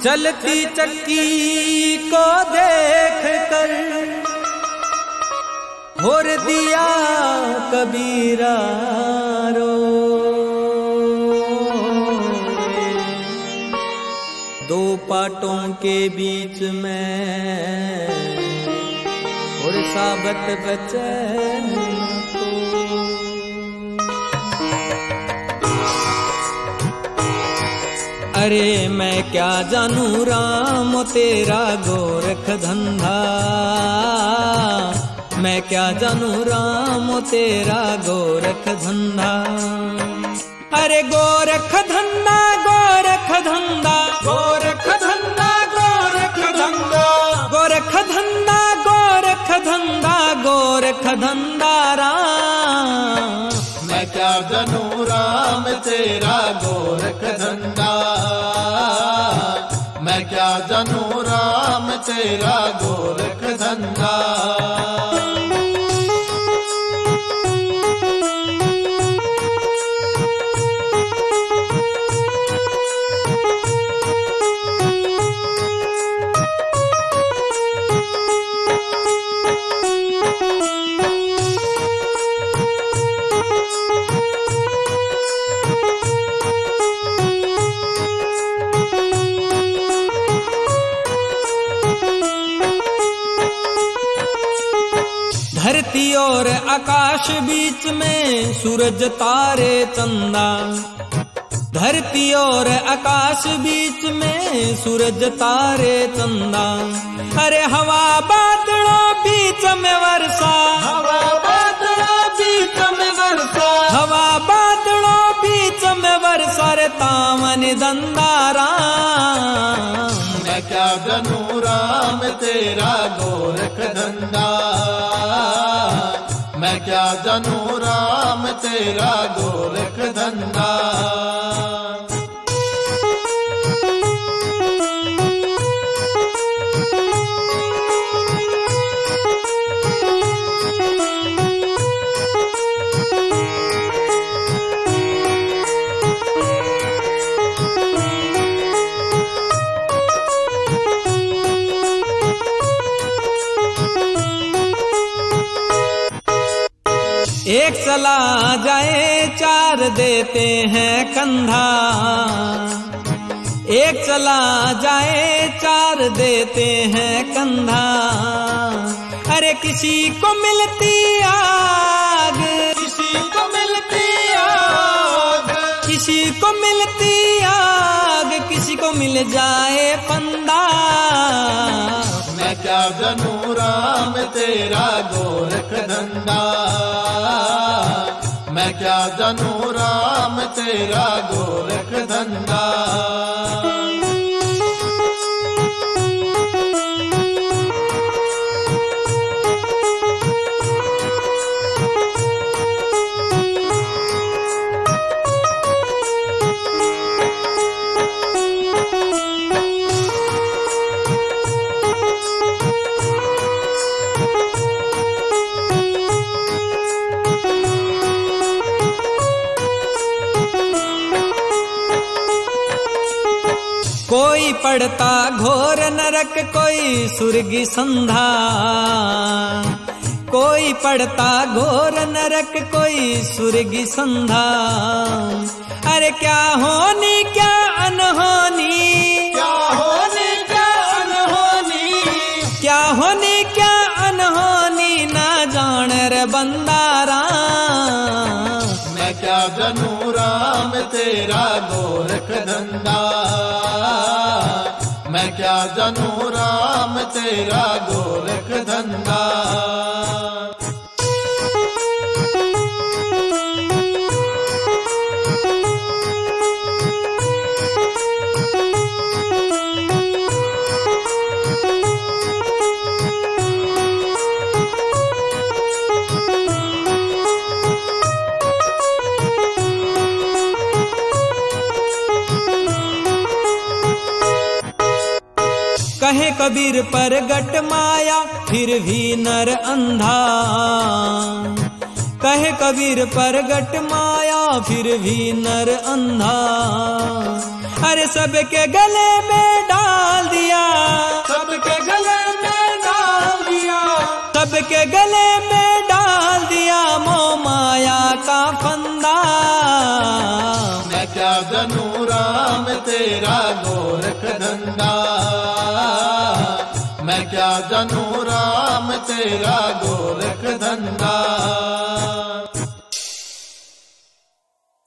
चलती चक्की को देख कर भोर दिया कबीरा रो। दो पाटों के बीच में और साबत बचे तो। अरे मैं क्या जानू राम तेरा गोरख धंधा, मैं क्या जानू राम तेरा गोरख धंधा। अरे गोरख धंधा गोरख धंधा गोरख धंधा गोरख धंधा गोरख धंधा गोरख धंधा गोरख धंधा राम। मैं क्या जानू राम तेरा गोरख धंधा, मैं क्या जानू राम तेरा गोरख धंधा। धरती और आकाश बीच में सूरज तारे चंदा, धरती और आकाश बीच में सूरज तारे चंदा। अरे हवा बादलों बीच में वर्षा, हवा बादलों बीच में वर्षा, हवा बादलों बीच में वर्षा रे तामन दंदारा। मैं क्या जानू राम तेरा गोरख धंधा, मैं क्या जानू राम तेरा गोरख धंधा। एक चला जाए चार देते हैं कंधा, एक चला जाए चार देते हैं कंधा। अरे किसी को मिलती आग, किसी को मिलती आग, किसी को मिलती आग, किसी को मिल जाए फंदा। मैं क्या जानू राम तेरा गोरख धंधा, मैं क्या जानू राम तेरा गोरख धंधा। कोई पड़ता घोर नरक कोई सुर्गी संधा, कोई पड़ता घोर नरक कोई सुर्गी संधा। अरे क्या होनी क्या अनहोनी, क्या होनी क्या अनहोनी, क्या होनी क्या अनहोनी ना जान रे बंदारा। मैं क्या जानू राम तेरा गोरख धंधा, मैं क्या जानू राम तेरा गोरख धंधा। कहे कबीर परगट माया फिर भी नर अंधा, कहे कबीर प्रगट माया फिर भी नर अंधा। अरे सबके गले में डाल दिया, सबके गले में डाल दिया, सबके गले में डाल दिया मोह माया का फंदा। मैं क्या जानूं राम तेरा गोरख धंधा, मैं क्या जानूं राम तेरा गोरख धंधा।